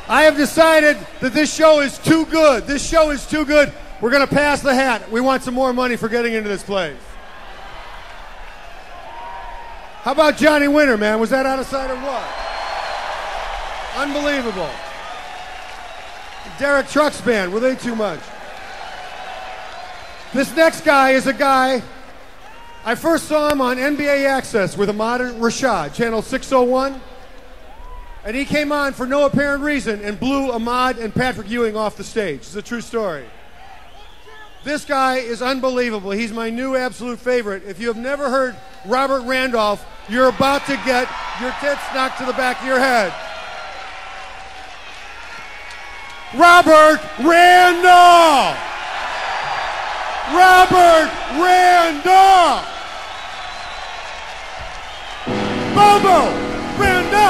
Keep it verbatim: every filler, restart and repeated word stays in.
I have decided that this show is too good. This show is too good. We're going to pass the hat. We want some more money for getting into this place. How about Johnny Winter, man? Was that out of sight or what? Unbelievable. Derek Trucks Band, were they too much? This next guy is a guy, I first saw him on N B A Access with Ahmad Rashad, channel six oh one. And he came on for no apparent reason and blew Ahmad and Patrick Ewing off the stage. It's a true story. This guy is unbelievable. He's my new absolute favorite. If you have never heard Robert Randolph, you're about to get your tits knocked to the back of your head. Robert Randolph! Robert Randolph! Bobo Randolph!